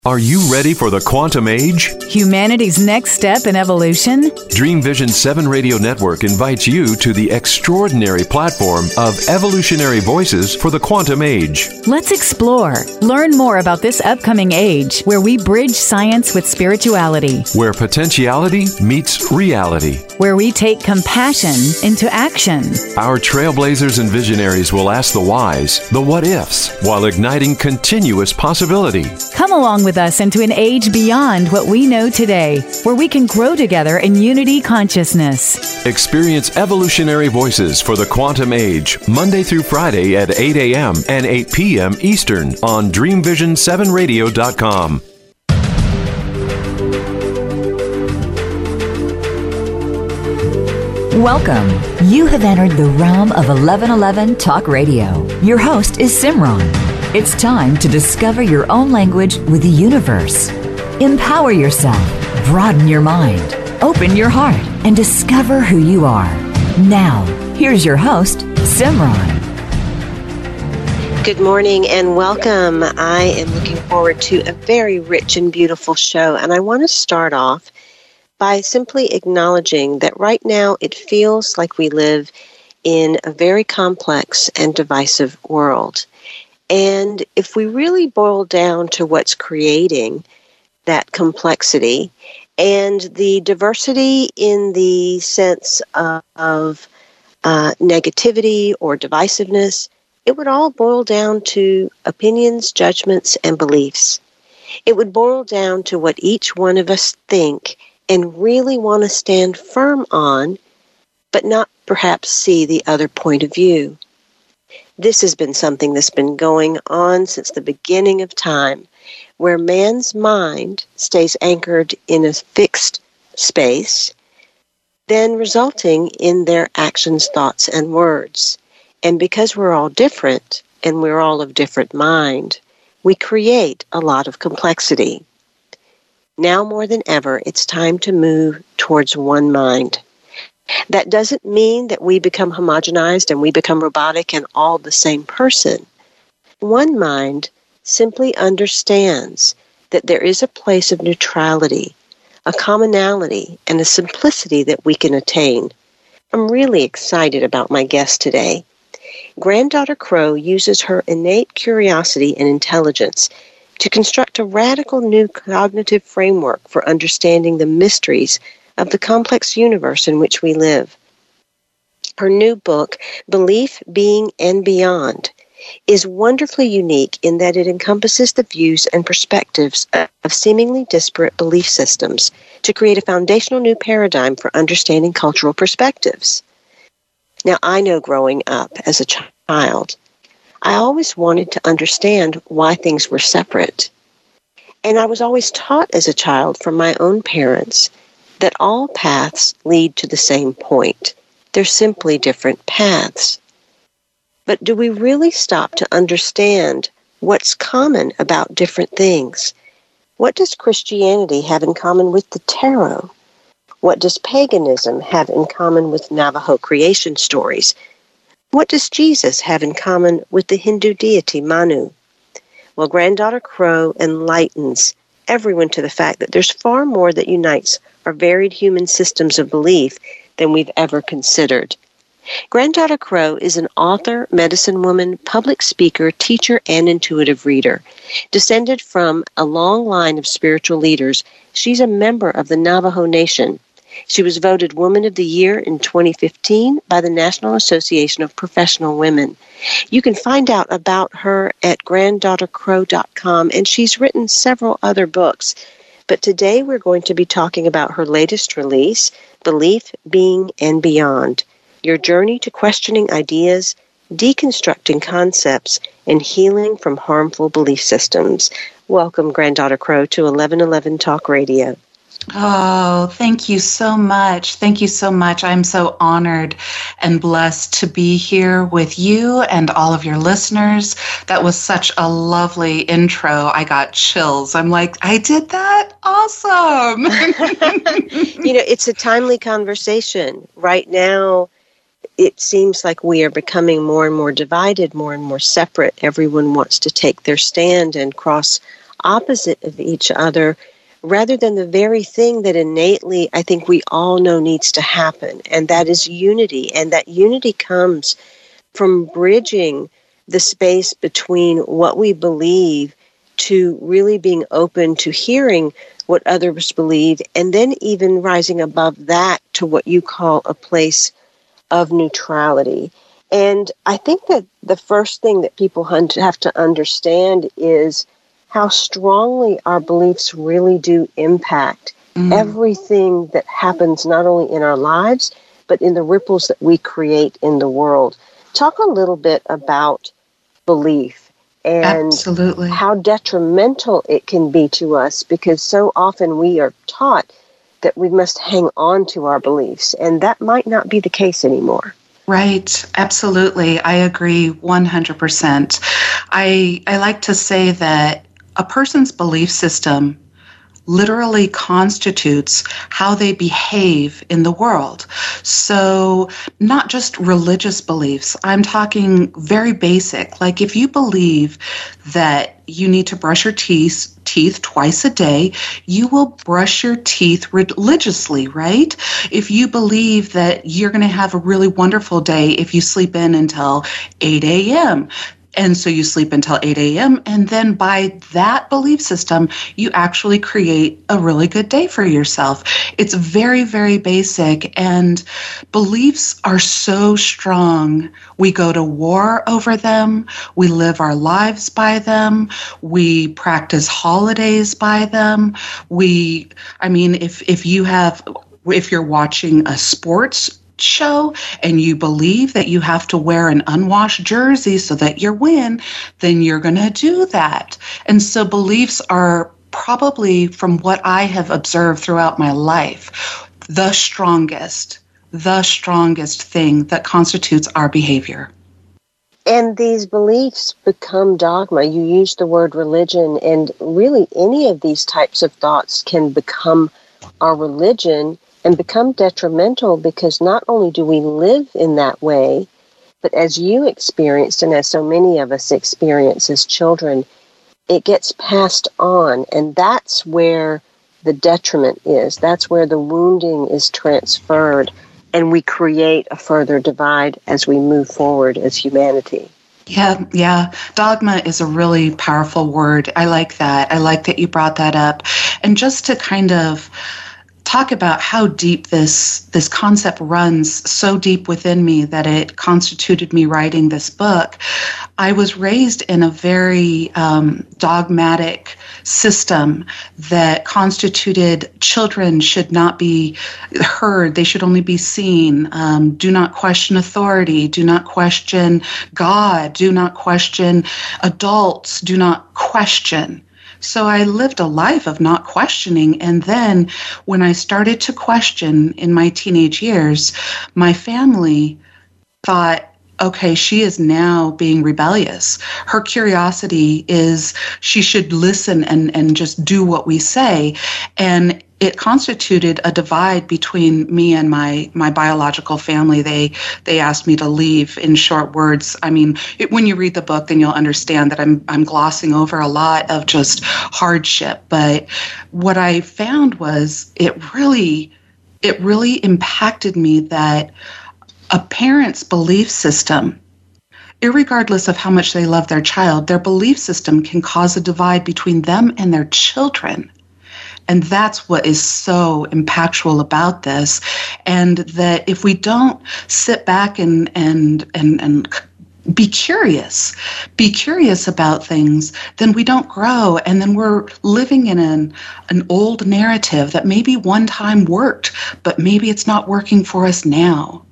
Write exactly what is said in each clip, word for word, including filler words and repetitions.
Are you ready for the quantum age? Humanity's next step in evolution? Dream Vision seven Radio Network invites you to the extraordinary platform of evolutionary voices for the quantum age. Let's explore. Learn more about this upcoming age where we bridge science with spirituality. Where potentiality meets reality. Where we take compassion into action. Our trailblazers and visionaries will ask the whys, the what-ifs, while igniting continuous possibility. Come along with us into an age beyond what we know today, where we can grow together in unity consciousness. Experience evolutionary voices for the quantum age, Monday through Friday at eight a.m. and eight p.m. Eastern on dream vision seven radio dot com. Welcome. You have entered the realm of eleven eleven Talk Radio. Your host is Simran. It's time to discover your own language with the universe. Empower yourself, broaden your mind, open your heart, and discover who you are. Now, here's your host, Simran. Good morning and welcome. I am looking forward to a very rich and beautiful show, and I want to start off by simply acknowledging that right now it feels like we live in a very complex and divisive world. And if we really boil down to what's creating that complexity and the diversity in the sense of, of uh, negativity or divisiveness, it would all boil down to opinions, judgments, and beliefs. It would boil down to what each one of us think and really want to stand firm on, but not perhaps see the other point of view. This has been something that's been going on since the beginning of time, where man's mind stays anchored in a fixed space, then resulting in their actions, thoughts, and words. And because we're all different, and we're all of different mind, we create a lot of complexity. Now more than ever, it's time to move towards one mind. That doesn't mean that we become homogenized and we become robotic and all the same person. One mind simply understands that there is a place of neutrality, a commonality, and a simplicity that we can attain. I'm really excited about my guest today. Granddaughter Crow uses her innate curiosity and intelligence to construct a radical new cognitive framework for understanding the mysteries of the complex universe in which we live. Her new book, Belief, Being, and Beyond, is wonderfully unique in that it encompasses the views and perspectives of seemingly disparate belief systems to create a foundational new paradigm for understanding cultural perspectives. Now, I know growing up as a child, I always wanted to understand why things were separate. And I was always taught as a child from my own parents that all paths lead to the same point. They're simply different paths. But do we really stop to understand what's common about different things? What does Christianity have in common with the tarot? What does paganism have in common with Navajo creation stories? What does Jesus have in common with the Hindu deity Manu? Well, Granddaughter Crow enlightens everyone to the fact that there's far more that unites our varied human systems of belief than we've ever considered. Granddaughter Crow is an author, medicine woman, public speaker, teacher, and intuitive reader. Descended from a long line of spiritual leaders, she's a member of the Navajo Nation. She was voted Woman of the Year in twenty fifteen by the National Association of Professional Women. You can find out about her at granddaughter crow dot com, and she's written several other books. But today we're going to be talking about her latest release, Belief, Being, and Beyond, your journey to questioning ideas, deconstructing concepts, and healing from harmful belief systems. Welcome, Granddaughter Crow, to eleven eleven Talk Radio. Oh, thank you so much. Thank you so much. I'm so honored and blessed to be here with you and all of your listeners. That was such a lovely intro. I got chills. I'm like, I did that? Awesome. You know, it's a timely conversation. Right now, it seems like we are becoming more and more divided, more and more separate. Everyone wants to take their stand and cross opposite of each other rather than the very thing that innately I think we all know needs to happen, and that is unity. And that unity comes from bridging the space between what we believe to really being open to hearing what others believe, and then even rising above that to what you call a place of neutrality. And I think that the first thing that people have to understand is how strongly our beliefs really do impact mm. everything that happens not only in our lives, but in the ripples that we create in the world. Talk a little bit about belief and Absolutely. how detrimental it can be to us, because so often we are taught that we must hang on to our beliefs, and that might not be the case anymore. Right. Absolutely. I agree one hundred percent. I I like to say that a person's belief system literally constitutes how they behave in the world. So not just religious beliefs. I'm talking very basic. Like if you believe that you need to brush your teeth teeth twice a day, you will brush your teeth religiously, right? If you believe that you're going to have a really wonderful day if you sleep in until eight a.m., and so you sleep until eight a.m., and then by that belief system, you actually create a really good day for yourself. It's very, very basic, and beliefs are so strong. We go to war over them. We live our lives by them. We practice holidays by them. We, I mean, if if you have, if you're watching a sports show and you believe that you have to wear an unwashed jersey so that you win, then you're going to do that. And so beliefs are probably, from what I have observed throughout my life, the strongest, the strongest thing that constitutes our behavior. And these beliefs become dogma. You use the word religion, and really any of these types of thoughts can become our religion and become detrimental, because not only do we live in that way, but as you experienced and as so many of us experience as children, it gets passed on. And that's where the detriment is. That's where the wounding is transferred. And we create a further divide as we move forward as humanity. Yeah, yeah. Dogma is a really powerful word. I like that. I like that you brought that up. And just to kind of talk about how deep this this concept runs so deep within me that it constituted me writing this book. I was raised in a very um, dogmatic system that constituted children should not be heard, they should only be seen. Um, do not question authority, do not question God, do not question adults, do not question. So I lived a life of not questioning. And then when I started to question in my teenage years, my family thought, okay, she is now being rebellious. Her curiosity is she should listen and, and just do what we say. And it constituted a divide between me and my my biological family. They they asked me to leave. In short words, I mean, it, when you read the book, then you'll understand that I'm I'm glossing over a lot of just hardship. But what I found was it really it really impacted me that a parent's belief system, irregardless of how much they love their child, their belief system can cause a divide between them and their children. And that's what is so impactful about this. And that if we don't sit back and and and and be curious, be curious about things, then we don't grow. And then we're living in an, an old narrative that maybe one time worked, but maybe it's not working for us now.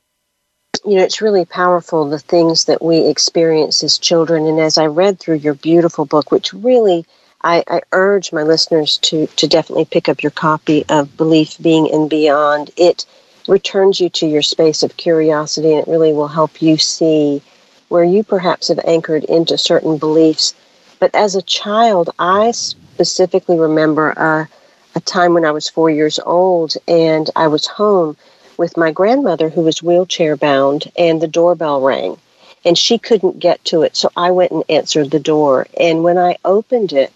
You know, it's really powerful, the things that we experience as children. And as I read through your beautiful book, which really I, I urge my listeners to, to definitely pick up your copy of Belief, Being, and Beyond. It returns you to your space of curiosity, and it really will help you see where you perhaps have anchored into certain beliefs. But as a child, I specifically remember a, a time when I was four years old, and I was home with my grandmother, who was wheelchair bound, and the doorbell rang, and she couldn't get to it. So I went and answered the door. And when I opened it,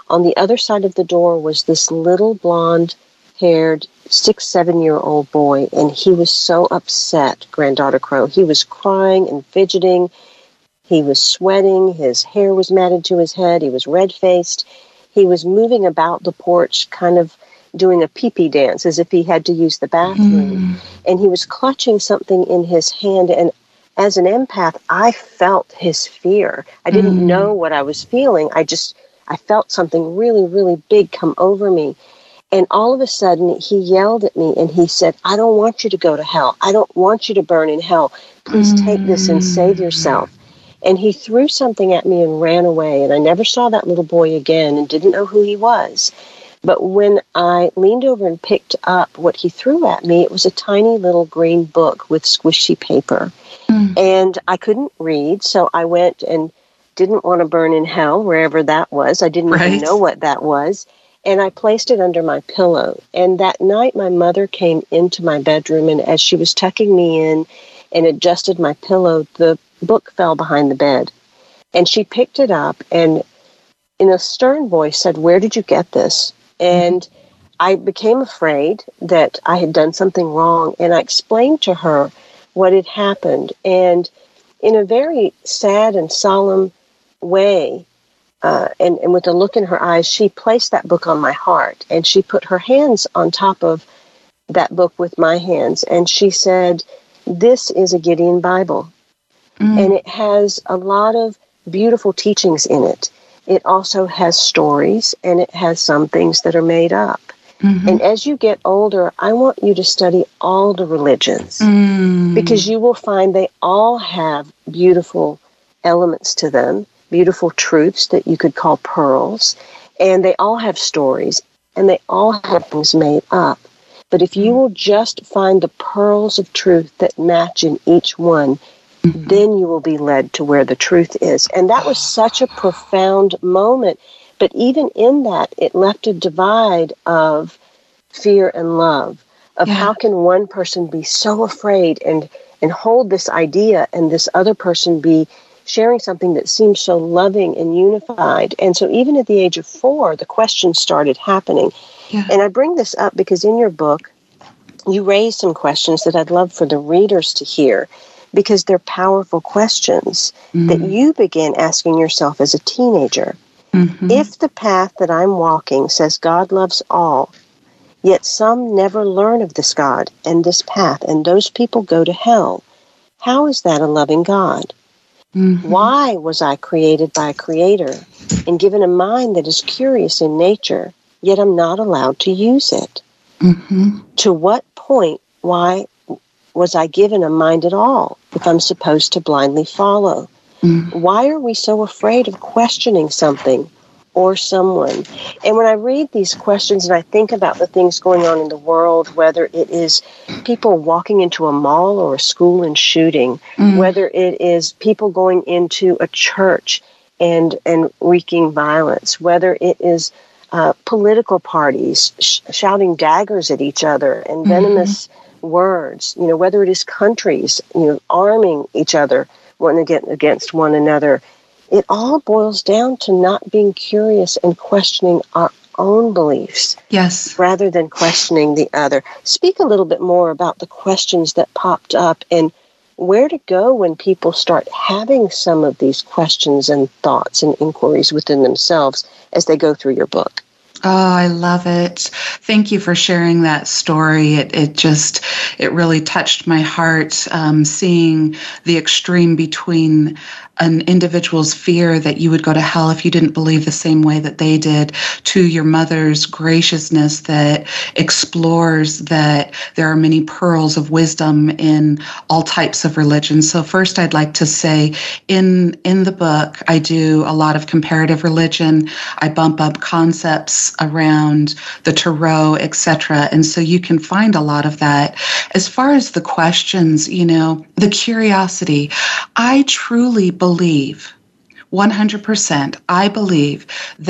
On the other side of the door was this little blonde-haired six, seven-year-old boy, and he was so upset, Granddaughter Crow. He was crying and fidgeting. He was sweating. His hair was matted to his head. He was red-faced. He was moving about the porch, kind of doing a pee-pee dance as if he had to use the bathroom. Mm. And he was clutching something in his hand. And as an empath, I felt his fear. I didn't mm. know what I was feeling. I just, I felt something really, really big come over me. And all of a sudden, he yelled at me and he said, I don't want you to go to hell. I don't want you to burn in hell. Please mm. take this and save yourself. And he threw something at me and ran away. And I never saw that little boy again and didn't know who he was. But when I leaned over and picked up what he threw at me, it was a tiny little green book with squishy paper. Mm. And I couldn't read, so I went and didn't want to burn in hell, wherever that was. I didn't right. even know what that was. And I placed it under my pillow. And that night, my mother came into my bedroom, and as she was tucking me in and adjusted my pillow, the book fell behind the bed. And she picked it up and in a stern voice said, where did you get this? And I became afraid that I had done something wrong. And I explained to her what had happened. And in a very sad and solemn way, uh, and, and with a look in her eyes, she placed that book on my heart. And she put her hands on top of that book with my hands. And she said, this is a Gideon Bible. Mm. And it has a lot of beautiful teachings in it. It also has stories, and it has some things that are made up. Mm-hmm. And as you get older, I want you to study all the religions mm. because you will find they all have beautiful elements to them, beautiful truths that you could call pearls, and they all have stories, and they all have things made up. But if you will just find the pearls of truth that match in each one, mm-hmm. then you will be led to where the truth is. And that was such a profound moment. But even in that, it left a divide of fear and love, of yeah. how can one person be so afraid and, and hold this idea, and this other person be sharing something that seems so loving and unified. And so even at the age of four, the questions started happening. Yeah. And I bring this up because in your book, you raise some questions that I'd love for the readers to hear, because they're powerful questions mm-hmm. that you began asking yourself as a teenager. Mm-hmm. If the path that I'm walking says God loves all, yet some never learn of this God and this path, and those people go to hell, how is that a loving God? Mm-hmm. Why was I created by a creator and given a mind that is curious in nature, yet I'm not allowed to use it? Mm-hmm. To what point, why was I given a mind at all if I'm supposed to blindly follow? Mm-hmm. Why are we so afraid of questioning something or someone? And when I read these questions and I think about the things going on in the world, whether it is people walking into a mall or a school and shooting, mm-hmm. whether it is people going into a church and, and wreaking violence, whether it is uh, political parties sh- shouting daggers at each other and venomous mm-hmm. words, you know, whether it is countries, you know, arming each other one against one another, it all boils down to not being curious and questioning our own beliefs. Yes. Rather than questioning the other. Speak a little bit more about the questions that popped up and where to go when people start having some of these questions and thoughts and inquiries within themselves as they go through your book. Oh, I love it. Thank you for sharing that story. It it just, it really touched my heart, um, seeing the extreme between an individual's fear that you would go to hell if you didn't believe the same way that they did, to your mother's graciousness that explores that there are many pearls of wisdom in all types of religions. So first, I'd like to say in, in the book, I do a lot of comparative religion. I bump up concepts around the tarot, et cetera. And so you can find a lot of that. As far as the questions, you know, the curiosity, I truly believe, one hundred percent, I believe that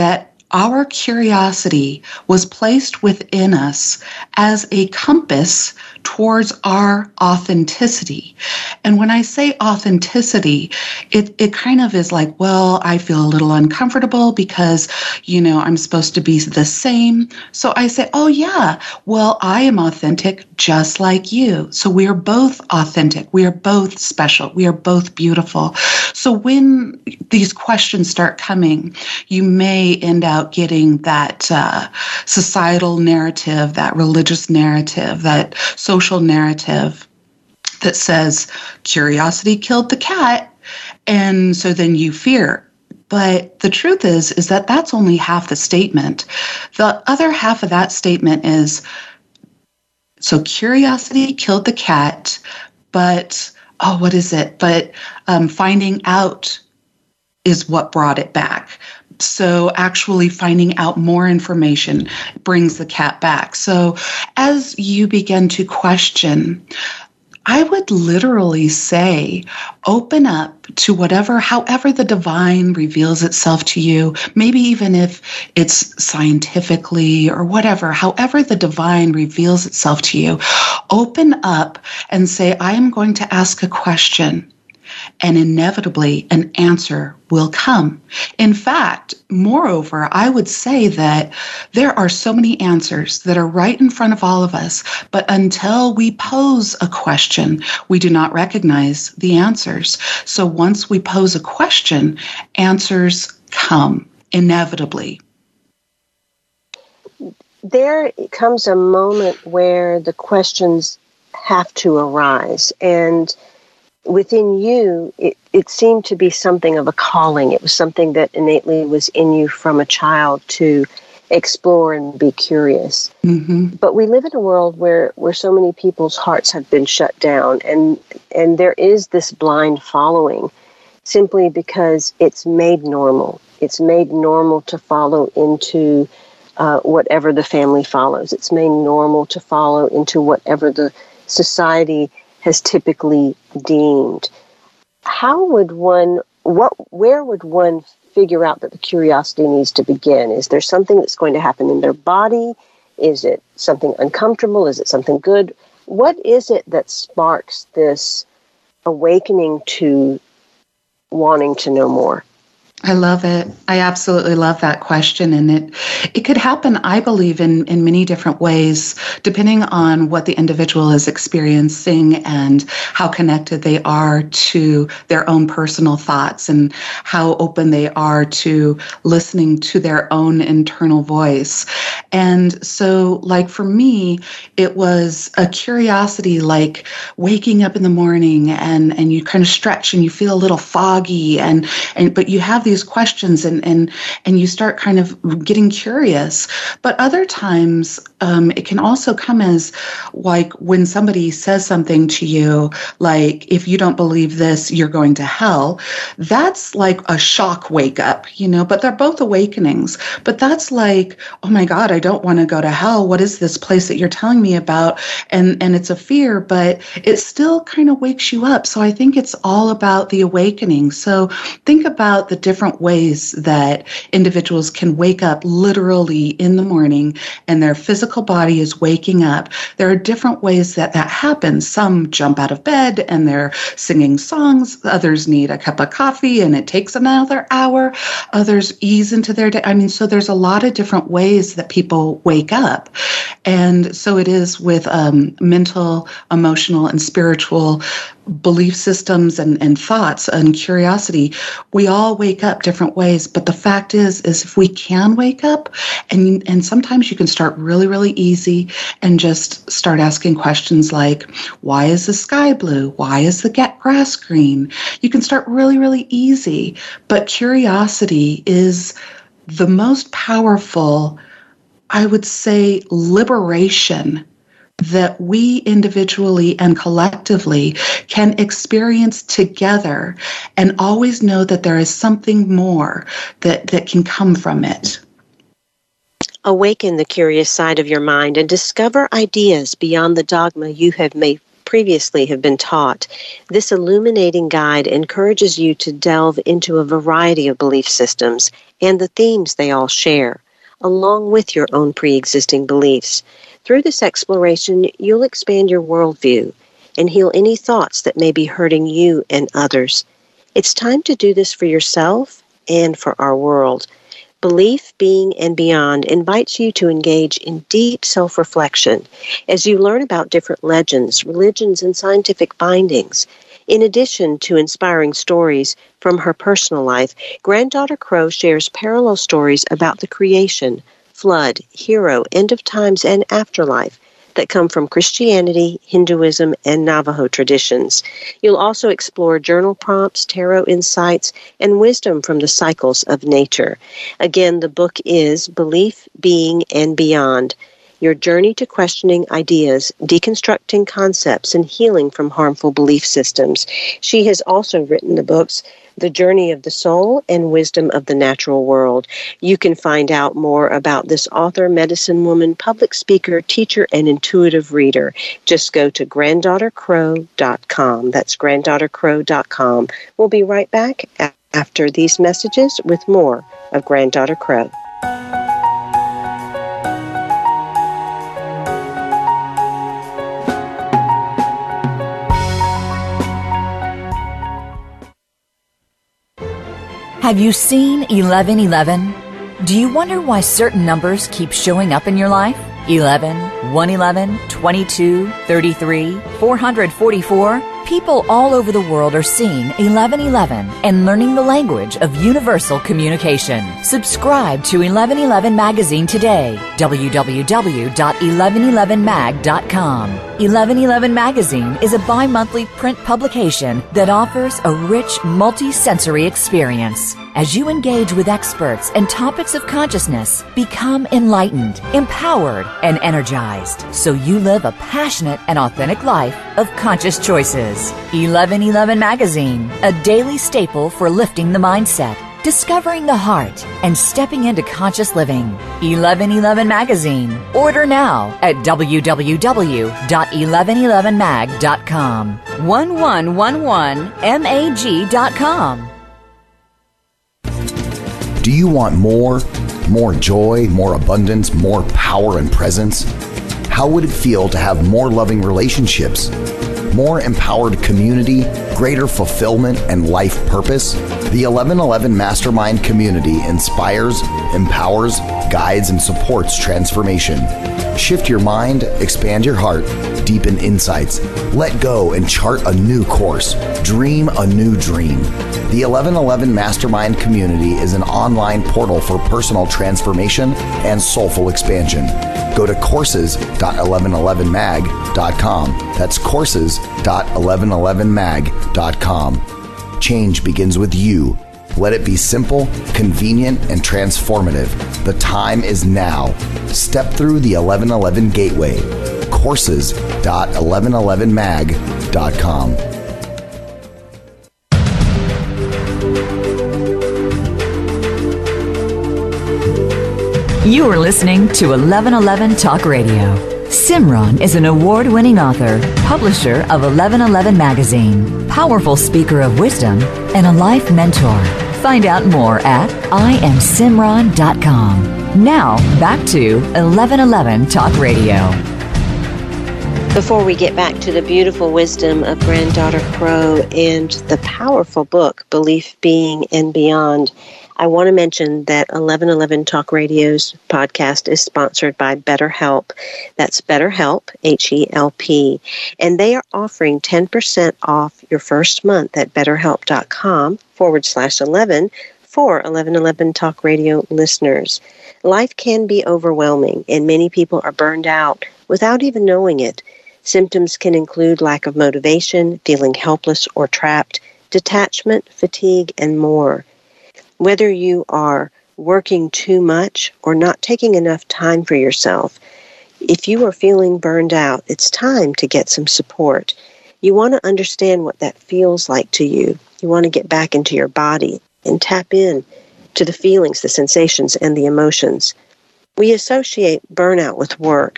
our curiosity was placed within us as a compass towards our authenticity. And when I say authenticity, it, it kind of is like, well, I feel a little uncomfortable because, you know, I'm supposed to be the same. So I say, oh yeah, well, I am authentic just like you. So we are both authentic. We are both special. We are both beautiful. So when these questions start coming, you may end up getting that uh, societal narrative, that religious narrative, that social narrative that says curiosity killed the cat, and so then you fear. But the truth is, is that that's only half the statement. The other half of that statement is, so curiosity killed the cat, but, oh, what is it? But um, finding out is what brought it back. So actually finding out more information brings the cat back. So as you begin to question, I would literally say, open up to whatever, however the divine reveals itself to you, maybe even if it's scientifically or whatever, however the divine reveals itself to you, open up and say, I am going to ask a question. And inevitably, an answer will come. In fact, moreover, I would say that there are so many answers that are right in front of all of us, but until we pose a question, we do not recognize the answers. So once we pose a question, answers come inevitably. There comes a moment where the questions have to arise, and within you, it, it seemed to be something of a calling. It was something that innately was in you from a child to explore and be curious. Mm-hmm. But we live in a world where, where so many people's hearts have been shut down, and and there is this blind following simply because it's made normal. It's made normal to follow into uh, whatever the family follows. It's made normal to follow into whatever the society has typically deemed. How would one, what, where would one figure out that the curiosity needs to begin? Is there something that's going to happen in their body? Is it something uncomfortable? Is it something good? What is it that sparks this awakening to wanting to know more? I love it. I absolutely love that question. And it it could happen, I believe, in, in many different ways, depending on what the individual is experiencing and how connected they are to their own personal thoughts and how open they are to listening to their own internal voice. And so, like for me, it was a curiosity, like waking up in the morning and, and you kind of stretch and you feel a little foggy, and, and but you have these questions and and and you start kind of getting curious. But other times um, it can also come as like when somebody says something to you, like, if you don't believe this, you're going to hell. That's like a shock wake up, you know, but they're both awakenings. But that's like, oh my God, I don't want to go to hell. What is this place that you're telling me about? And and it's a fear, but it still kind of wakes you up. So I think it's all about the awakening. So think about the different ways that individuals can wake up literally in the morning and their physical body is waking up. There are different ways that that happens. Some jump out of bed and they're singing songs. Others need a cup of coffee and it takes another hour. Others ease into their day. I mean, so there's a lot of different ways that people wake up. And so it is with um, mental, emotional, and spiritual belief systems and, and thoughts and curiosity. We all wake up different ways, but the fact is, is if we can wake up, and and sometimes you can start really, really easy and just start asking questions like, why is the sky blue? Why is the grass green? You can start really, really easy, but curiosity is the most powerful, I would say, liberation that we individually and collectively can experience together, and always know that there is something more that, that can come from it. Awaken the curious side of your mind and discover ideas beyond the dogma you have made previously have been taught. This illuminating guide encourages you to delve into a variety of belief systems and the themes they all share, along with your own pre-existing beliefs. Through this exploration, you'll expand your worldview and heal any thoughts that may be hurting you and others. It's time to do this for yourself and for our world. Belief, Being, and Beyond invites you to engage in deep self-reflection as you learn about different legends, religions, and scientific findings. In addition to inspiring stories from her personal life, Granddaughter Crow shares parallel stories about the creation, flood, hero, end of times, and afterlife that come from Christianity, Hinduism, and Navajo traditions. You'll also explore journal prompts, tarot insights, and wisdom from the cycles of nature. Again, the book is Belief, Being, and Beyond: Your Journey to Questioning Ideas, Deconstructing Concepts, and Healing from Harmful Belief Systems. She has also written the books The Journey of the Soul and Wisdom of the Natural World. You can find out more about this author, medicine woman, public speaker, teacher, and intuitive reader. Just go to granddaughter crow dot com. That's granddaughter crow dot com. We'll be right back after these messages with more of Granddaughter Crow. Have you seen eleven eleven? Do you wonder why certain numbers keep showing up in your life? eleven, one eleven, twenty-two, thirty-three, four hundred forty-four? People all over the world are seeing eleven eleven and learning the language of universal communication. Subscribe to eleven eleven Magazine today. w w w dot eleven eleven mag dot com. eleven eleven Magazine is a bi-monthly print publication that offers a rich, multi-sensory experience. As you engage with experts and topics of consciousness, become enlightened, empowered, and energized, so you live a passionate and authentic life of conscious choices. eleven eleven Magazine, a daily staple for lifting the mindset, discovering the heart, and stepping into conscious living. eleven eleven Magazine. Order now at w w w dot eleven eleven mag dot com. eleven eleven mag dot com. Do you want more? More joy, more abundance, more power and presence? How would it feel to have more loving relationships? More empowered community, greater fulfillment, and life purpose? The eleven eleven Mastermind community inspires, empowers, guides, and supports transformation. Shift your mind, expand your heart, deepen insights, let go and chart a new course. Dream a new dream. The eleven eleven Mastermind community is an online portal for personal transformation and soulful expansion. Go to courses dot eleven eleven mag dot com. That's courses dot eleven eleven mag dot com. Change begins with you. Let it be simple, convenient, and transformative. The time is now. Step through the eleven eleven gateway. courses dot eleven eleven mag dot com. You are listening to eleven eleven Talk Radio. Simran is an award-winning author, publisher of eleven eleven Magazine, powerful speaker of wisdom, and a life mentor. Find out more at I am simran dot com. Now, back to eleven eleven Talk Radio. Before we get back to the beautiful wisdom of Granddaughter Crow and the powerful book, Belief, Being, and Beyond, I want to mention that eleven eleven Talk Radio's podcast is sponsored by BetterHelp. That's BetterHelp, H E L P. And they are offering ten percent off your first month at betterhelp.com forward slash 11 for eleven eleven Talk Radio listeners. Life can be overwhelming, and many people are burned out without even knowing it. Symptoms can include lack of motivation, feeling helpless or trapped, detachment, fatigue, and more. Whether you are working too much or not taking enough time for yourself, if you are feeling burned out, it's time to get some support. You want to understand what that feels like to you. You want to get back into your body and tap in to the feelings, the sensations, and the emotions. We associate burnout with work,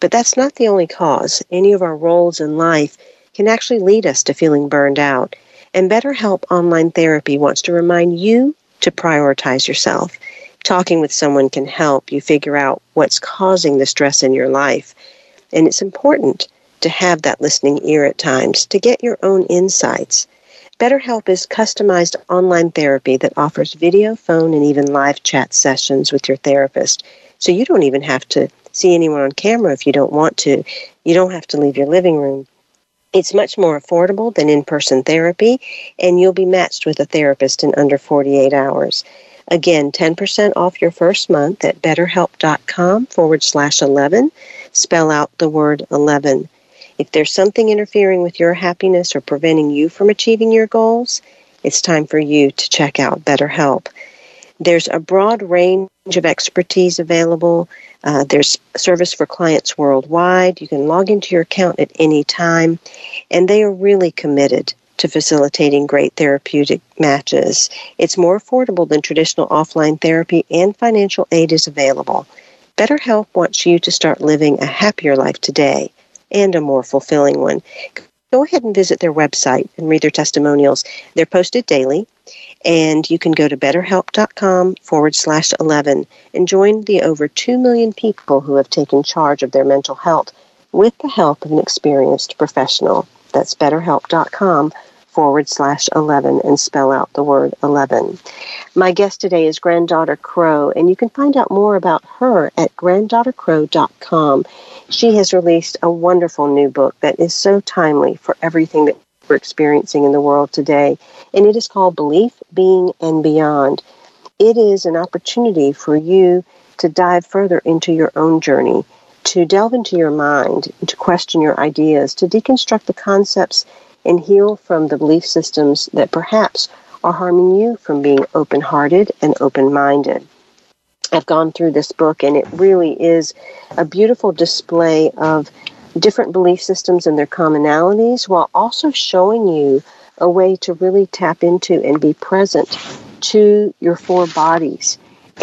But that's not the only cause. Any of our roles in life can actually lead us to feeling burned out. And BetterHelp Online Therapy wants to remind you to prioritize yourself. Talking with someone can help you figure out what's causing the stress in your life. And it's important to have that listening ear at times to get your own insights. BetterHelp is customized online therapy that offers video, phone, and even live chat sessions with your therapist. So you don't even have to see anyone on camera if you don't want to. You don't have to leave your living room. It's much more affordable than in-person therapy, and you'll be matched with a therapist in under forty-eight hours. Again, ten percent off your first month at betterhelp.com forward slash 11. Spell out the word eleven. If there's something interfering with your happiness or preventing you from achieving your goals, it's time for you to check out BetterHelp. There's a broad range of expertise available. Uh, there's service for clients worldwide. You can log into your account at any time, and they are really committed to facilitating great therapeutic matches. It's more affordable than traditional offline therapy, and financial aid is available. BetterHelp wants you to start living a happier life today and a more fulfilling one. Go ahead and visit their website and read their testimonials. They're posted daily, and you can go to betterhelp.com forward slash 11 and join the over two million people who have taken charge of their mental health with the help of an experienced professional. That's betterhelp.com forward slash 11 and spell out the word eleven. My guest today is Granddaughter Crow, and you can find out more about her at granddaughter crow dot com. She has released a wonderful new book that is so timely for everything that we're experiencing in the world today, and it is called Belief, Being, and Beyond. It is an opportunity for you to dive further into your own journey, to delve into your mind, to question your ideas, to deconstruct the concepts and heal from the belief systems that perhaps are harming you from being open-hearted and open-minded. I've gone through this book, and it really is a beautiful display of different belief systems and their commonalities, while also showing you a way to really tap into and be present to your four bodies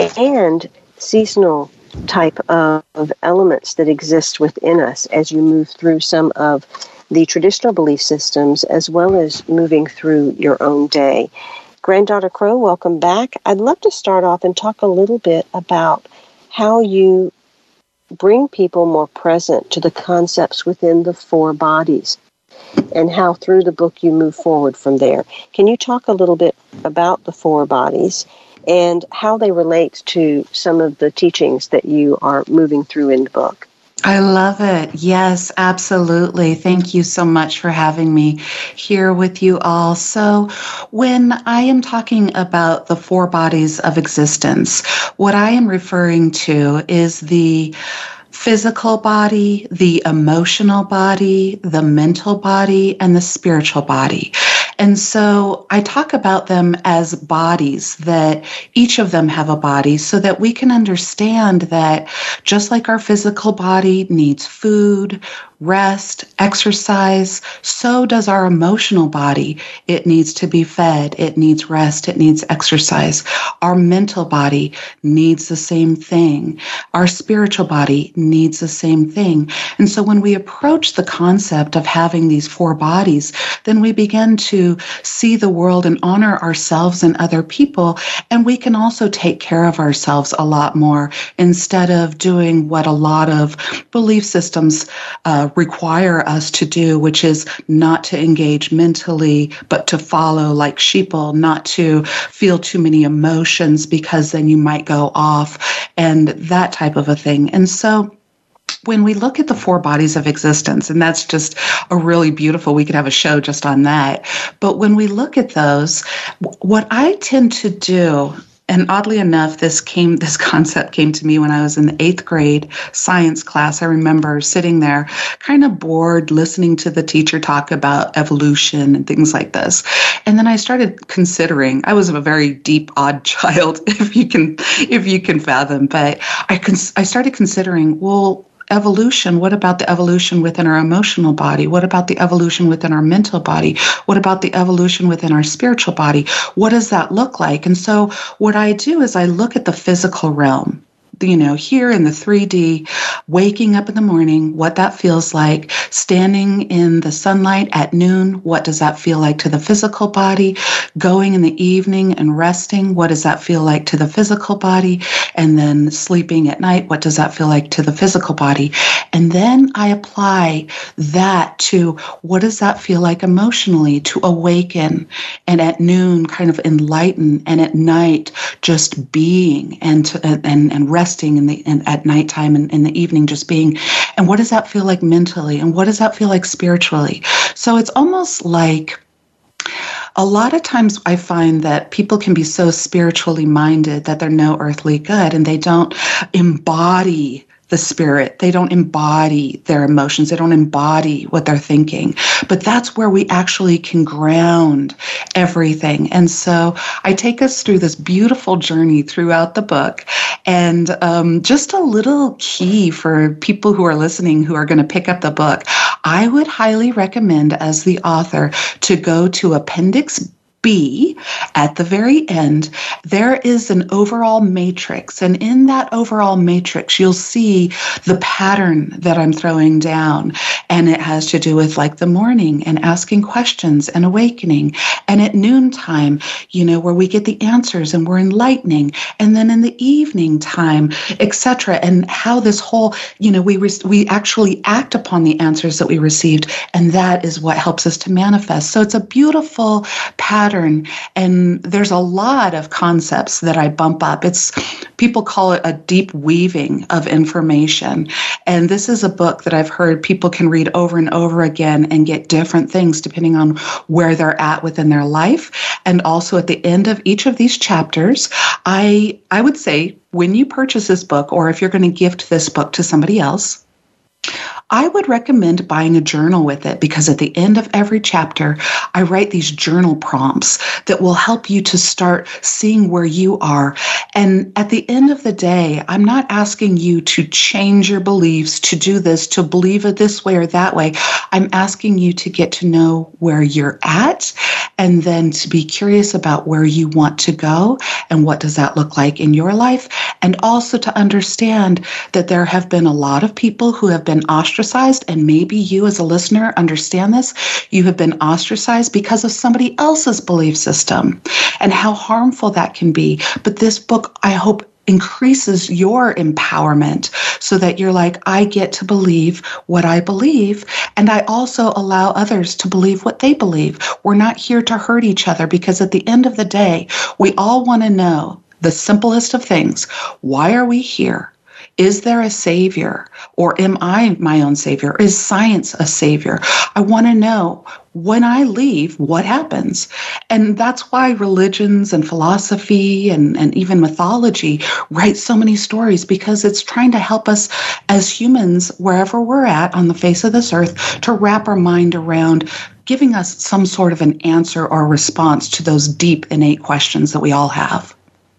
and seasonal type of, of elements that exist within us as you move through some of the traditional belief systems, as well as moving through your own day. Granddaughter Crow, welcome back. I'd love to start off and talk a little bit about how you bring people more present to the concepts within the four bodies and how through the book you move forward from there. Can you talk a little bit about the four bodies and how they relate to some of the teachings that you are moving through in the book? I love it. Yes, absolutely. Thank you so much for having me here with you all. So when I am talking about the four bodies of existence, what I am referring to is the physical body, the emotional body, the mental body, and the spiritual body. And so I talk about them as bodies, that each of them have a body, so that we can understand that just like our physical body needs food, rest, exercise, so does our emotional body. It needs to be fed. It needs rest. It needs exercise. Our mental body needs the same thing. Our spiritual body needs the same thing. And so when we approach the concept of having these four bodies, then we begin to see the world and honor ourselves and other people. And we can also take care of ourselves a lot more instead of doing what a lot of belief systems uh, require us to do, which is not to engage mentally, but to follow like sheeple, not to feel too many emotions because then you might go off and that type of a thing. And so when we look at the four bodies of existence, and that's just a really beautiful, we could have a show just on that. But when we look at those, what I tend to do, and oddly enough, this came, this concept came to me when I was in the eighth grade science class. I remember sitting there kind of bored, listening to the teacher talk about evolution and things like this. And then I started considering, I was a very deep, odd child, if you can, if you can fathom, but I, cons- I started considering, well, evolution, what about the evolution within our emotional body? What about the evolution within our mental body? What about the evolution within our spiritual body? What does that look like? And so what I do is I look at the physical realm, you know, here in the three D, waking up in the morning, what that feels like, standing in the sunlight at noon, what does that feel like to the physical body, going in the evening and resting, what does that feel like to the physical body, and then sleeping at night, what does that feel like to the physical body? And then I apply that to what does that feel like emotionally to awaken, and at noon kind of enlighten, and at night just being, and to, and and resting in the and at nighttime, and in the evening just being. And what does that feel like mentally, and what does that feel like spiritually? So it's almost like a lot of times I find that people can be so spiritually minded that they're no earthly good, and they don't embody the spirit. They don't embody their emotions. They don't embody what they're thinking. But that's where we actually can ground everything. And so I take us through this beautiful journey throughout the book. And um, just a little key for people who are listening who are going to pick up the book, I would highly recommend as the author to go to Appendix B at the very end. There is an overall matrix, and in that overall matrix you'll see the pattern that I'm throwing down, and it has to do with like the morning and asking questions and awakening, and at noontime, you know, where we get the answers and we're enlightening, and then in the evening time, et cetera, and how this whole, you know, we re- we actually act upon the answers that we received, and that is what helps us to manifest. So it's a beautiful pattern. And there's a lot of concepts that I bump up. It's, people call it a deep weaving of information. And this is a book that I've heard people can read over and over again and get different things depending on where they're at within their life. And also at the end of each of these chapters, I I would say when you purchase this book, or if you're going to gift this book to somebody else, I would recommend buying a journal with it, because at the end of every chapter, I write these journal prompts that will help you to start seeing where you are. And at the end of the day, I'm not asking you to change your beliefs, to do this, to believe it this way or that way. I'm asking you to get to know where you're at, and then to be curious about where you want to go and what does that look like in your life. And also to understand that there have been a lot of people who have been ostracized, and maybe you as a listener understand this. You have been ostracized because of somebody else's belief system and how harmful that can be. But this book, I hope, increases your empowerment so that you're like, I get to believe what I believe, and I also allow others to believe what they believe. We're not here to hurt each other, because at the end of the day, we all want to know the simplest of things. Why are we here? Is there a savior, or am I my own savior? Is science a savior? I want to know, when I leave, what happens? And that's why religions and philosophy and, and even mythology write so many stories, because it's trying to help us as humans, wherever we're at on the face of this earth, to wrap our mind around giving us some sort of an answer or response to those deep, innate questions that we all have.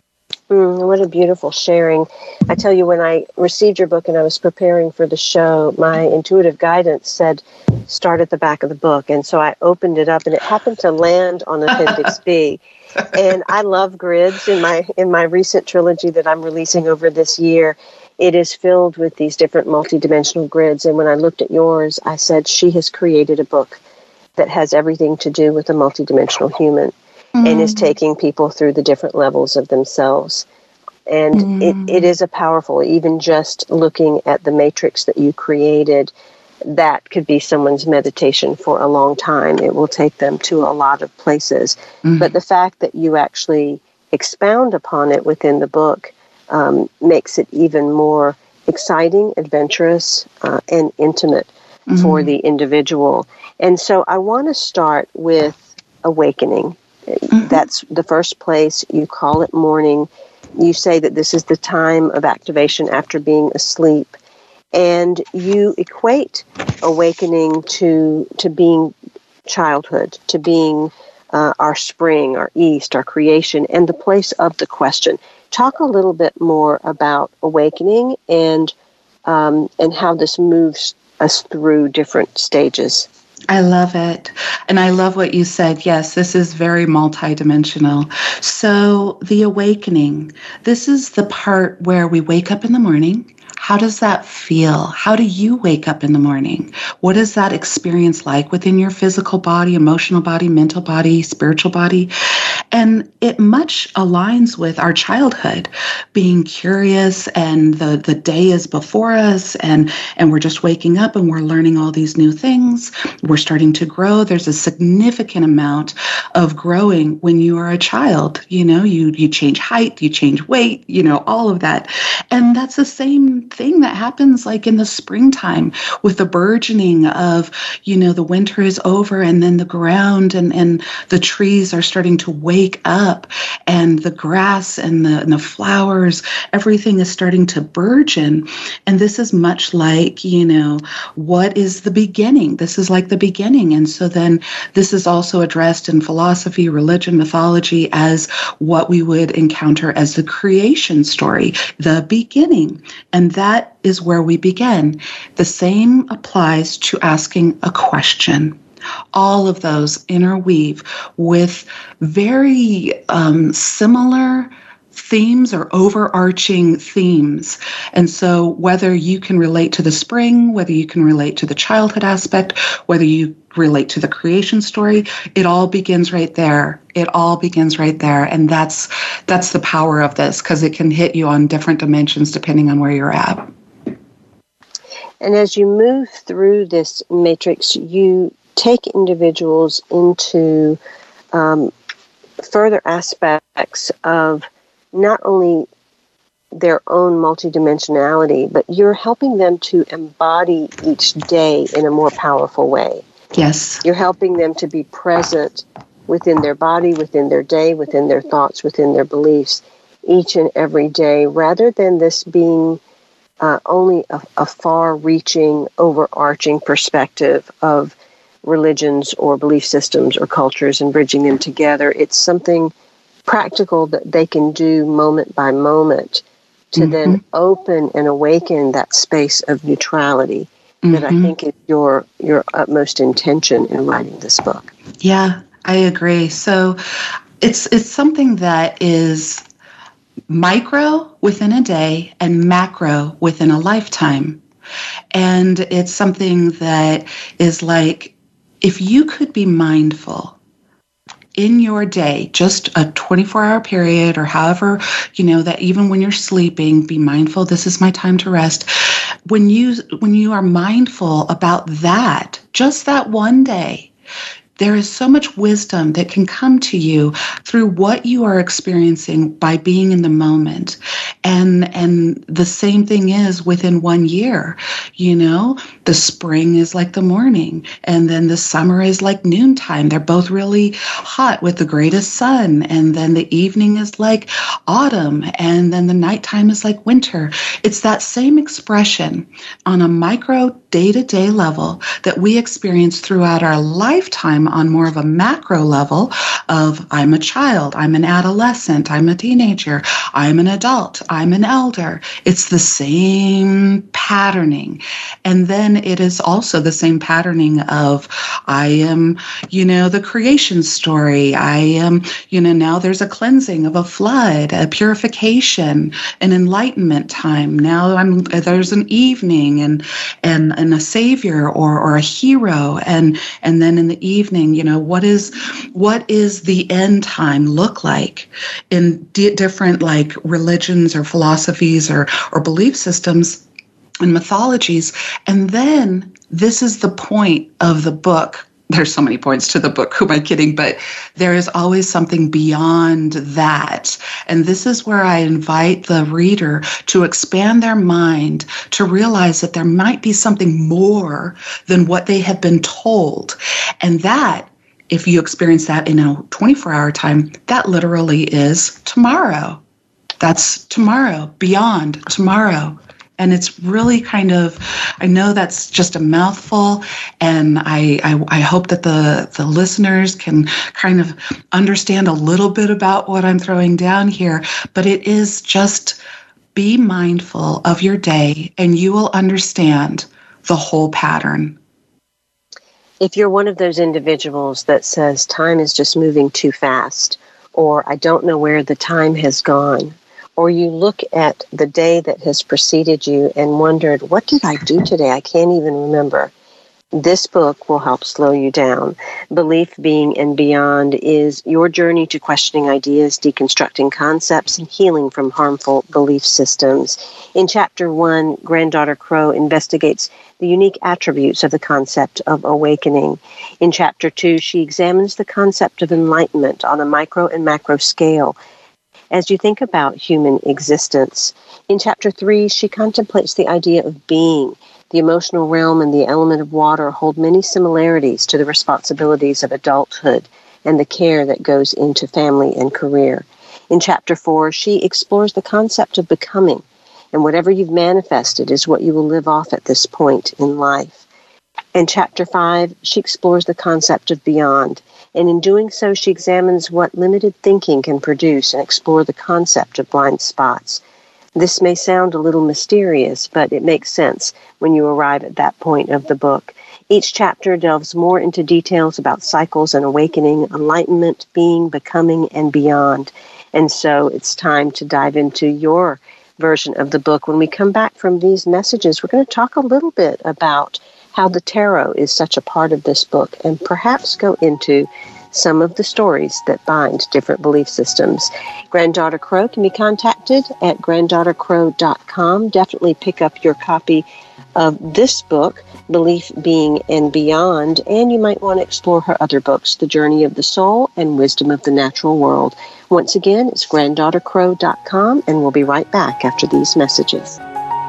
Mm, what a beautiful sharing. I tell you, when I received your book and I was preparing for the show, my intuitive guidance said, start at the back of the book. And so I opened it up, and it happened to land on Appendix B. And I love grids. In my in my recent trilogy that I'm releasing over this year, it is filled with these different multidimensional grids. And when I looked at yours, I said, she has created a book that has everything to do with a multidimensional human. Mm-hmm. And is taking people through the different levels of themselves. And mm-hmm. it, it is a powerful, even just looking at the matrix that you created, that could be someone's meditation for a long time. It will take them to a lot of places. Mm-hmm. But the fact that you actually expound upon it within the book um, makes it even more exciting, adventurous, uh, and intimate mm-hmm. for the individual. And so I want to start with awakening. Mm-hmm. That's the first place. You call it morning. You say that this is the time of activation after being asleep. And you equate awakening to to being childhood, to being uh, our spring, our east, our creation, and the place of the question. Talk a little bit more about awakening and um, and how this moves us through different stages. I love it. And I love what you said. Yes, this is very multidimensional. So the awakening, this is the part where we wake up in the morning. How does that feel? How do you wake up in the morning? What is that experience like within your physical body, emotional body, mental body, spiritual body? And it much aligns with our childhood, being curious, and the, the day is before us, and, and we're just waking up and we're learning all these new things. We're starting to grow. There's a significant amount of growing when you are a child. You know, you, you change height, you change weight, you know, all of that. And that's the same thing that happens like in the springtime with the burgeoning of, you know, the winter is over, and then the ground and, and the trees are starting to wake up, and the grass and the, and the flowers, everything is starting to burgeon. And this is much like, you know, what is the beginning? This is like the beginning. And so then this is also addressed in philosophy, religion, mythology as what we would encounter as the creation story, the beginning. And that is where we begin. The same applies to asking a question. All of those interweave with very um, similar themes or overarching themes. And so whether you can relate to the spring, whether you can relate to the childhood aspect, whether you relate to the creation story, it all begins right there. It all begins right there. And that's that's the power of this, because it can hit you on different dimensions depending on where you're at. And as you move through this matrix, you take individuals into um, further aspects of not only their own multidimensionality, but you're helping them to embody each day in a more powerful way. Yes. You're helping them to be present within their body, within their day, within their thoughts, within their beliefs, each and every day, rather than this being uh, only a, a far-reaching, overarching perspective of religions or belief systems or cultures and bridging them together. It's something practical that they can do moment by moment to mm-hmm. then open and awaken that space of neutrality mm-hmm. that I think is your your utmost intention in writing this book. Yeah, I agree. So it's it's something that is micro within a day and macro within a lifetime. And it's something that is like, if you could be mindful in your day, just a twenty-four hour period or however, you know, that even when you're sleeping, be mindful, this is my time to rest. When you, when you are mindful about that, just that one day, there is so much wisdom that can come to you through what you are experiencing by being in the moment. And and the same thing is within one year. You know, the spring is like the morning, and then the summer is like noontime. They're both really hot with the greatest sun. And then the evening is like autumn, and then the nighttime is like winter. It's that same expression on a micro day-to-day level that we experience throughout our lifetime on more of a macro level of I'm a child, I'm an adolescent, I'm a teenager, I'm an adult, I'm an elder. It's the same patterning. And then it is also the same patterning of I am, you know, the creation story. I am, you know, now there's a cleansing of a flood, a purification, an enlightenment time. Now I'm there's an evening and and and a savior or or a hero, and and then in the evening, you know, what is what is the end time look like in di- different like religions or philosophies or or belief systems and mythologies. And then this is the point of the book. There's so many points to the book, who am I kidding? But there is always something beyond that. And this is where I invite the reader to expand their mind, to realize that there might be something more than what they have been told. And that, if you experience that in a twenty-four hour time, that literally is tomorrow. That's tomorrow, beyond tomorrow. And it's really kind of, I know that's just a mouthful, and I, I, I hope that the, the listeners can kind of understand a little bit about what I'm throwing down here, but it is just be mindful of your day and you will understand the whole pattern. If you're one of those individuals that says time is just moving too fast, or I don't know where the time has gone, or you look at the day that has preceded you and wondered, what did I do today? I can't even remember. This book will help slow you down. Belief, Being, and Beyond is your journey to questioning ideas, deconstructing concepts, and healing from harmful belief systems. In Chapter one, Granddaughter Crow investigates the unique attributes of the concept of awakening. In Chapter two, she examines the concept of enlightenment on a micro and macro scale as you think about human existence. In Chapter three, she contemplates the idea of being. The emotional realm and the element of water hold many similarities to the responsibilities of adulthood and the care that goes into family and career. In Chapter four, she explores the concept of becoming, and whatever you've manifested is what you will live off at this point in life. In Chapter five, she explores the concept of beyond, and in doing so, she examines what limited thinking can produce and explore the concept of blind spots. This may sound a little mysterious, but it makes sense when you arrive at that point of the book. Each chapter delves more into details about cycles and awakening, enlightenment, being, becoming, and beyond. And so it's time to dive into your version of the book. When we come back from these messages, we're going to talk a little bit about how the tarot is such a part of this book and perhaps go into some of the stories that bind different belief systems. Granddaughter Crow can be contacted at granddaughter crow dot com. Definitely pick up your copy of this book, Belief, Being, and Beyond, and you might want to explore her other books, The Journey of the Soul and Wisdom of the Natural World. Once again, it's granddaughter crow dot com, and we'll be right back after these messages.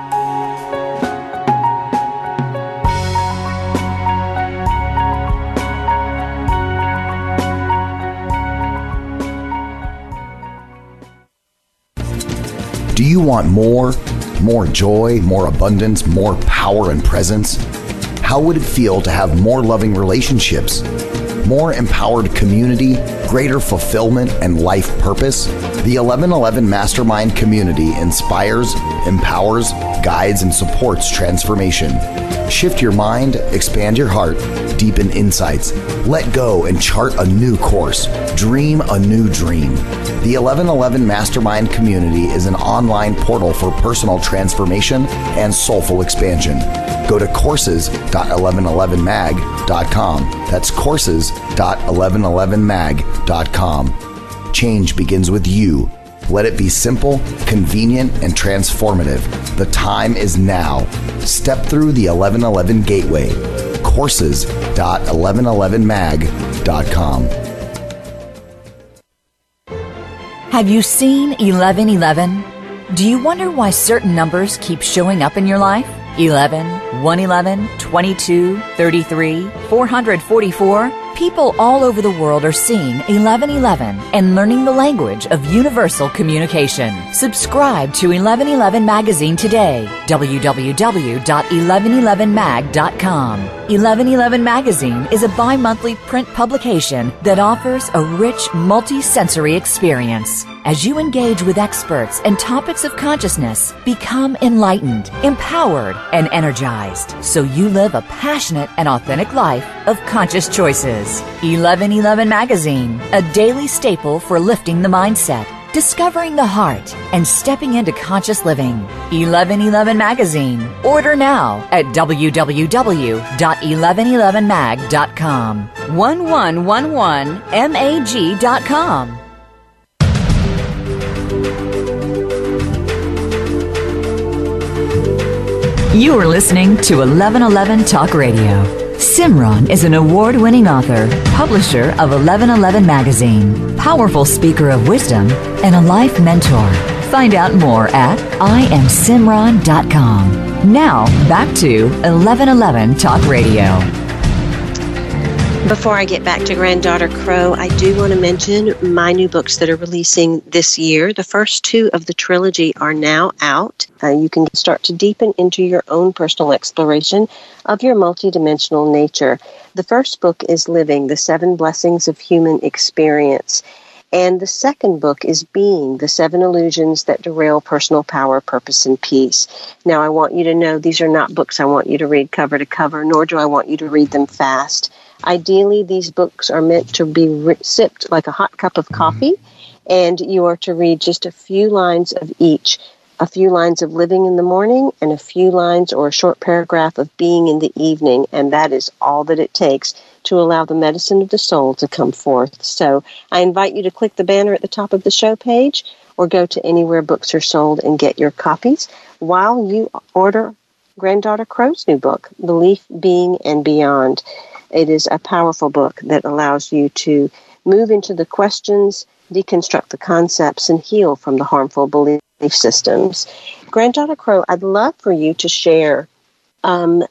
Do you want more? More joy, more abundance, more power and presence? How would it feel to have more loving relationships, more empowered community, greater fulfillment and life purpose? The eleven eleven Mastermind community inspires, empowers, guides, and supports transformation. Shift your mind, expand your heart, deepen insights, let go and chart a new course, dream a new dream. The eleven eleven Mastermind community is an online portal for personal transformation and soulful expansion. Go to courses dot eleven eleven mag dot com. That's courses dot eleven eleven mag dot com. Change begins with you. Let it be simple, convenient, and transformative. The time is now. Step through the eleven eleven gateway. courses dot eleven eleven mag dot com. Have you seen eleven eleven? Do you wonder why certain numbers keep showing up in your life? eleven, one eleven, twenty-two, thirty-three, four hundred forty-four? People all over the world are seeing eleven eleven and learning the language of universal communication. Subscribe to eleven eleven Magazine today. w w w dot eleven eleven mag dot com. eleven eleven Magazine is a bi-monthly print publication that offers a rich, multi-sensory experience. As you engage with experts and topics of consciousness, become enlightened, empowered, and energized, so you live a passionate and authentic life of conscious choices. eleven eleven Magazine, a daily staple for lifting the mindset, discovering the heart, and stepping into conscious living. eleven eleven Magazine. Order now at w w w dot eleven eleven mag dot com. one one one one mag dot com. You are listening to eleven eleven Talk Radio. Simran is an award-winning author, publisher of eleven eleven Magazine, powerful speaker of wisdom, and a life mentor. Find out more at I am simran dot com. Now, back to eleven eleven Talk Radio. Before I get back to Granddaughter Crow, I do want to mention my new books that are releasing this year. The first two of the trilogy are now out. Uh, you can start to deepen into your own personal exploration of your multidimensional nature. The first book is Living, the Seven Blessings of Human Experience. And the second book is Being, The Seven Illusions That Derail Personal Power, Purpose, and Peace. Now, I want you to know these are not books I want you to read cover to cover, nor do I want you to read them fast. Ideally, these books are meant to be re- sipped like a hot cup of coffee, and you are to read just a few lines of each. A few lines of living in the morning and a few lines or a short paragraph of being in the evening, and that is all that it takes to allow the medicine of the soul to come forth. So I invite you to click the banner at the top of the show page or go to anywhere books are sold and get your copies while you order Granddaughter Crow's new book, Belief, Being, and Beyond. It is a powerful book that allows you to move into the questions, deconstruct the concepts, and heal from the harmful belief systems. Granddaughter Crow, I'd love for you to share um,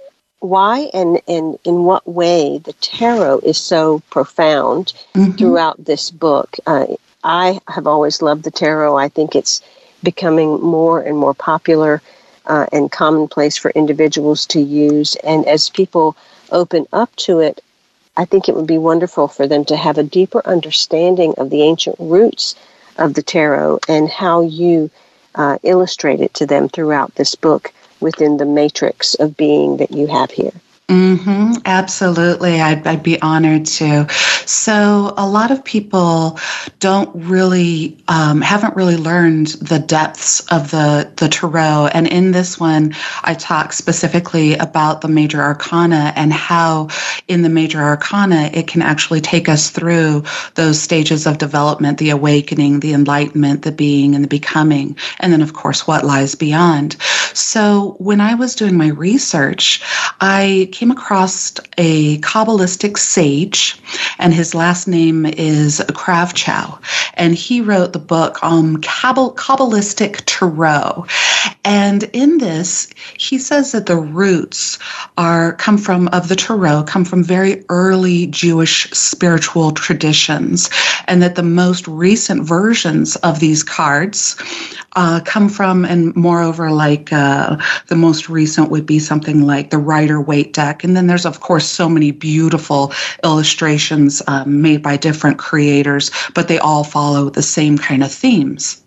why and, and in what way the tarot is so profound mm-hmm. throughout this book. Uh, I have always loved the tarot. I think it's becoming more and more popular uh, and commonplace for individuals to use. And as people open up to it, I think it would be wonderful for them to have a deeper understanding of the ancient roots of the tarot and how you uh, illustrate it to them throughout this book within the matrix of being that you have here. Mm-hmm, absolutely. I'd, I'd be honored to. So a lot of people don't really, um, haven't really learned the depths of the, the tarot. And in this one, I talk specifically about the major arcana and how in the major arcana, it can actually take us through those stages of development, the awakening, the enlightenment, the being, and the becoming. And then, of course, what lies beyond. So when I was doing my research, I came across a Kabbalistic sage, and his last name is Kravchow, and he wrote the book um, Kabbalistic Tarot. And in this, he says that the roots are come from of the tarot come from very early Jewish spiritual traditions, and that the most recent versions of these cards uh, come from, and moreover, like uh, the most recent would be something like the Rider-Waite deck. And then there's, of course, so many beautiful illustrations um, made by different creators, but they all follow the same kind of themes.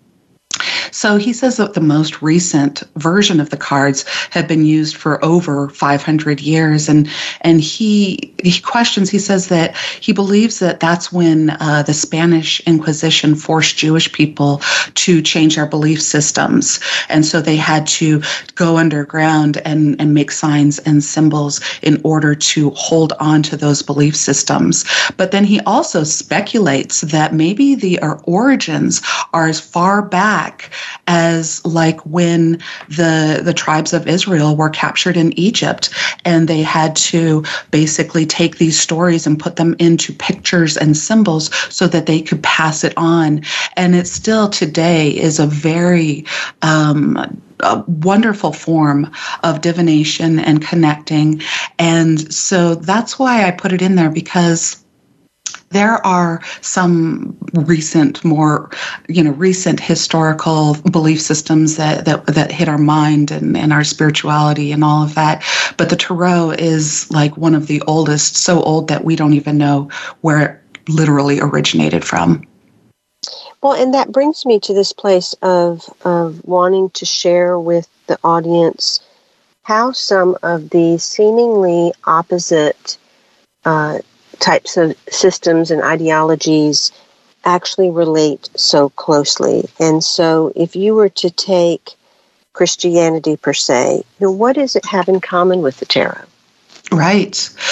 So he says that the most recent version of the cards have been used for over five hundred years. And and he he questions, he says that he believes that that's when uh, the Spanish Inquisition forced Jewish people to change their belief systems. And so they had to go underground and, and make signs and symbols in order to hold on to those belief systems. But then he also speculates that maybe the uh, origins are as far back as like when the the tribes of Israel were captured in Egypt, and they had to basically take these stories and put them into pictures and symbols so that they could pass it on. And it still today is a very um, a wonderful form of divination and connecting. And so that's why I put it in there, because there are some recent, more, you know, recent historical belief systems that that, that hit our mind and, and our spirituality and all of that. But the tarot is like one of the oldest, so old that we don't even know where it literally originated from. Well, and that brings me to this place of, of wanting to share with the audience how some of these seemingly opposite uh types of systems and ideologies actually relate so closely. And so if you were to take Christianity per se, you know, what does it have in common with the tarot? Right.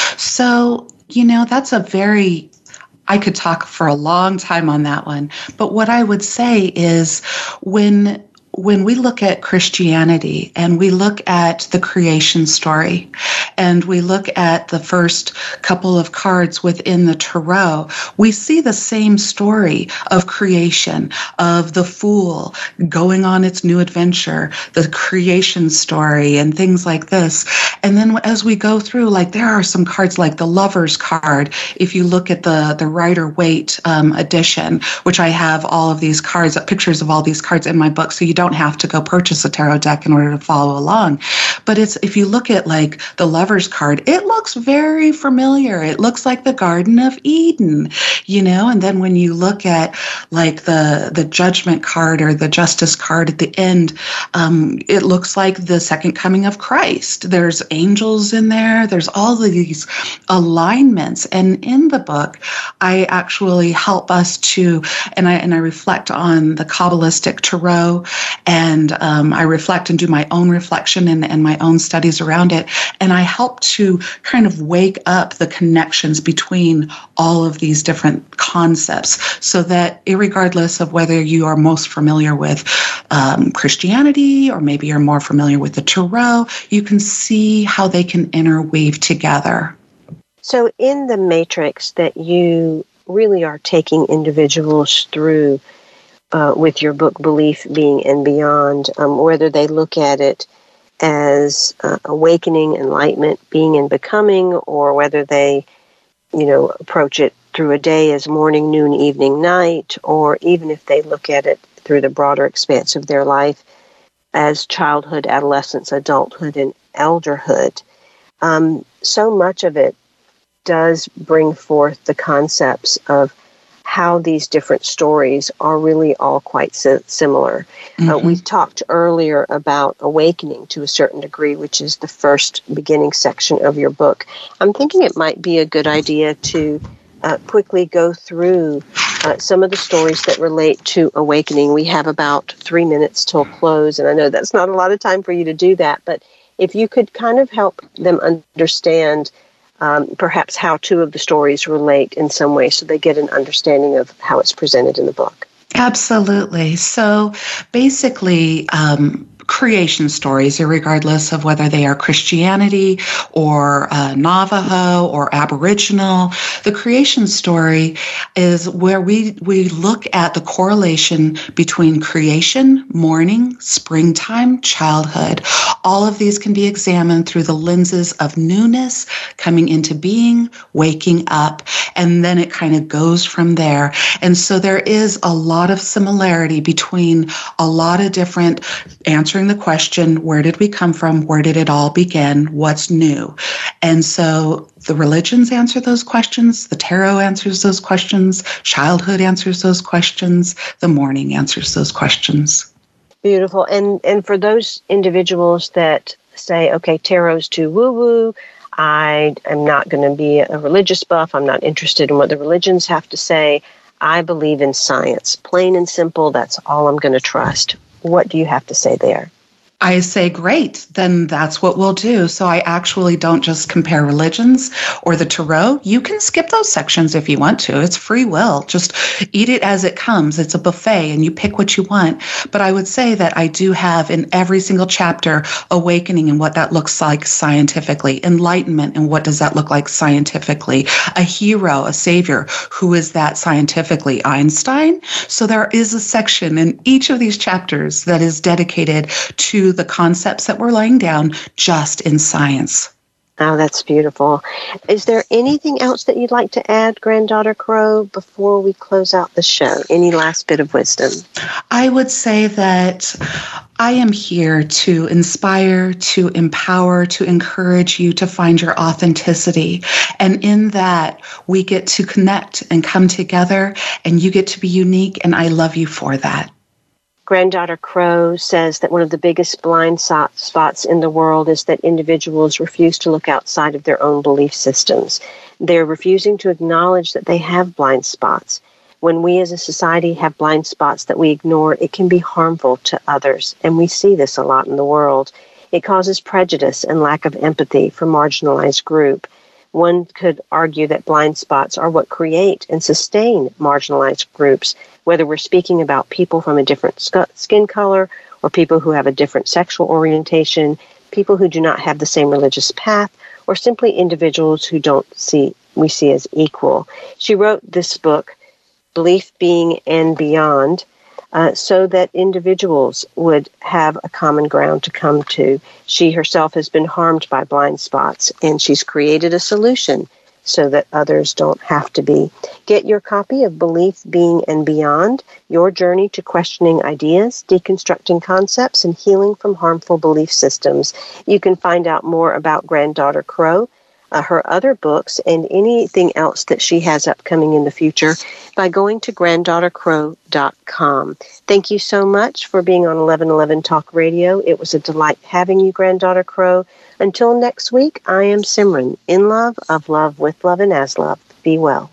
So, you know, that's a very, I could talk for a long time on that one. But what I would say is when When we look at Christianity and we look at the creation story and we look at the first couple of cards within the tarot, we see the same story of creation, of the fool going on its new adventure, the creation story and things like this. And then as we go through, like there are some cards like the Lover's card. If you look at the, the Rider-Waite um, edition, which I have all of these cards, pictures of all these cards in my book, so you don't don't have to go purchase a tarot deck in order to follow along. But it's if you look at like the Lover's card, it looks very familiar. It looks like the Garden of Eden, you know. And then when you look at like the the Judgment card or the Justice card at the end, um, it looks like the second coming of Christ. There's angels in there. There's all of these alignments. And in the book, I actually help us to, and I and I reflect on the Kabbalistic tarot, and um, I reflect and do my own reflection and, and my own studies around it. And I help to kind of wake up the connections between all of these different concepts so that irregardless of whether you are most familiar with um, Christianity or maybe you're more familiar with the tarot, you can see how they can interweave together. So in the matrix that you really are taking individuals through uh, with your book, Belief, Being, and Beyond, um, whether they look at it as uh, awakening, enlightenment, being and becoming, or whether they, you know, approach it through a day as morning, noon, evening, night, or even if they look at it through the broader expanse of their life as childhood, adolescence, adulthood, and elderhood. Um, so much of it does bring forth the concepts of how these different stories are really all quite si- similar. Mm-hmm. Uh, we talked earlier about awakening to a certain degree, which is the first beginning section of your book. I'm thinking it might be a good idea to uh, quickly go through uh, some of the stories that relate to awakening. We have about three minutes till close, and I know that's not a lot of time for you to do that, but if you could kind of help them understand Um, perhaps how two of the stories relate in some way so they get an understanding of how it's presented in the book. Absolutely. So basically, um, creation stories, regardless of whether they are Christianity or uh, Navajo or Aboriginal. The creation story is where we, we look at the correlation between creation, morning, springtime, childhood. All of these can be examined through the lenses of newness, coming into being, waking up, and then it kind of goes from there. And so there is a lot of similarity between a lot of different answers the question, where did we come from? Where did it all begin? What's new? And so the religions answer those questions. The tarot answers those questions. Childhood answers those questions. The morning answers those questions. Beautiful. And and for those individuals that say, okay, tarot's too woo-woo, I am not going to be a religious buff, I'm not interested in what the religions have to say, I believe in science. Plain and simple, that's all I'm going to trust. What do you have to say there? I say, great, then that's what we'll do. So I actually don't just compare religions or the tarot. You can skip those sections if you want to. It's free will. Just eat it as it comes. It's a buffet and you pick what you want. But I would say that I do have in every single chapter awakening and what that looks like scientifically, enlightenment and what does that look like scientifically, a hero, a savior. Who is that scientifically? Einstein? So there is a section in each of these chapters that is dedicated to the concepts that we're laying down just in science. Oh, that's beautiful. Is there anything else that you'd like to add, Granddaughter Crow, before we close out the show? Any last bit of wisdom? I would say that I am here to inspire, to empower, to encourage you to find your authenticity. And in that, we get to connect and come together, and you get to be unique, and I love you for that. Granddaughter Crow says that one of the biggest blind spots in the world is that individuals refuse to look outside of their own belief systems. They're refusing to acknowledge that they have blind spots. When we as a society have blind spots that we ignore, it can be harmful to others, and we see this a lot in the world. It causes prejudice and lack of empathy for marginalized group. One could argue that blind spots are what create and sustain marginalized groups, whether we're speaking about people from a different skin color or people who have a different sexual orientation, people who do not have the same religious path, or simply individuals who don't see we see as equal. She wrote this book, Belief, Being, and Beyond, uh, so that individuals would have a common ground to come to. She herself has been harmed by blind spots, and she's created a solution so that others don't have to be. Get your copy of Belief, Being, and Beyond, Your Journey to Questioning Ideas, Deconstructing Concepts, and Healing from Harmful Belief Systems. You can find out more about Granddaughter Crow, uh, her other books, and anything else that she has upcoming in the future by going to granddaughter crow dot com. Thank you so much for being on eleven eleven Talk Radio. It was a delight having you, Granddaughter Crow. Until next week, I am Simran, in love, of love, with love, and as love. Be well.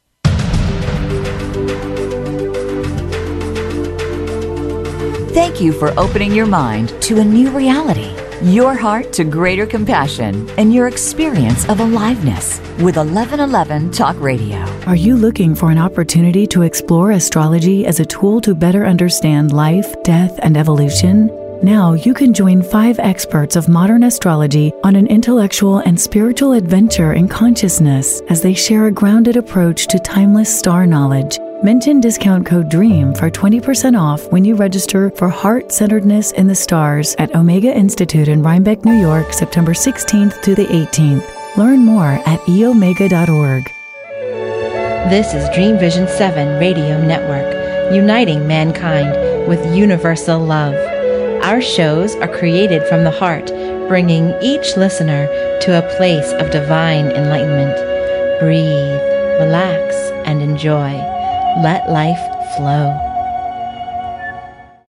Thank you for opening your mind to a new reality, your heart to greater compassion, and your experience of aliveness with eleven eleven Talk Radio. Are you looking for an opportunity to explore astrology as a tool to better understand life, death, and evolution? Now you can join five experts of modern astrology on an intellectual and spiritual adventure in consciousness as they share a grounded approach to timeless star knowledge. Mention discount code DREAM for twenty percent off when you register for Heart-Centeredness in the Stars at Omega Institute in Rhinebeck, New York, September sixteenth to the eighteenth. Learn more at e omega dot org. This is Dream Vision seven Radio Network, uniting mankind with universal love. Our shows are created from the heart, bringing each listener to a place of divine enlightenment. Breathe, relax, and enjoy. Let life flow.